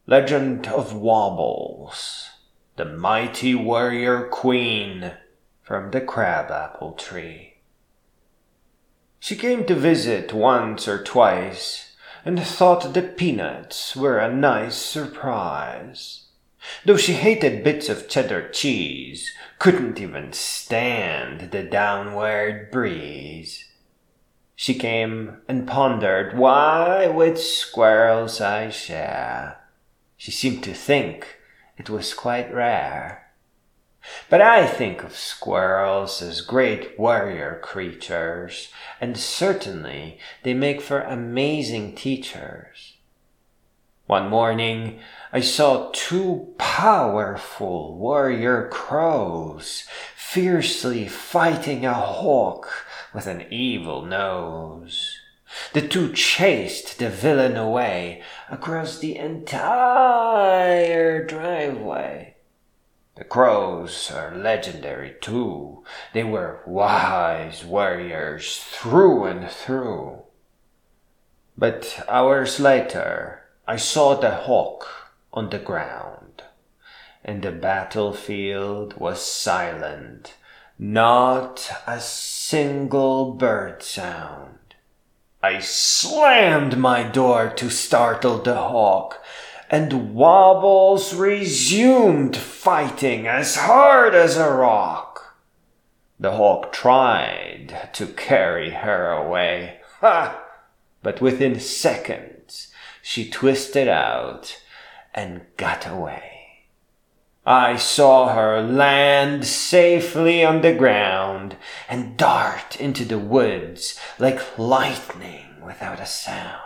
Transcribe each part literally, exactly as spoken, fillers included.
Legend of Wobbles, the mighty warrior queen from the crabapple tree. She came to visit once or twice, and thought the peanuts were a nice surprise. Though she hated bits of cheddar cheese, couldn't even stand the downward breeze. She came and pondered why with squirrels I share. She seemed to think it was quite rare. But I think of squirrels as great warrior creatures, and certainly they make for amazing teachers. One morning I saw two powerful warrior crows fiercely fighting a hawk with an evil nose. The two chased the villain away across the entire driveway. The crows are legendary too. They were wise warriors through and through. But hours later, I saw the hawk on the ground, and the battlefield was silent, not a single bird sound. I slammed my door to startle the hawk, and Wobbles resumed fighting as hard as a rock. The hawk tried to carry her away, ha! But within seconds she twisted out and got away. I saw her land safely on the ground and dart into the woods like lightning without a sound.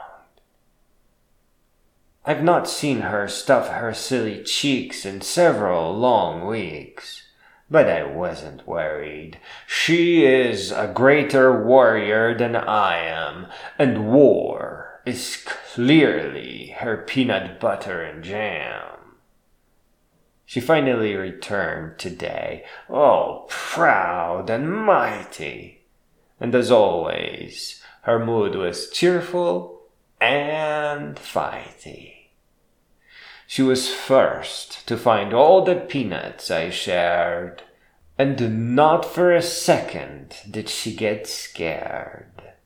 I've not seen her stuff her silly cheeks in several long weeks, but I wasn't worried. She is a greater warrior than I am, and war is clearly her peanut butter and jam. She finally returned today, all proud and mighty, and as always, her mood was cheerful and fighty. She was first to find all the peanuts I shared, and not for a second did she get scared.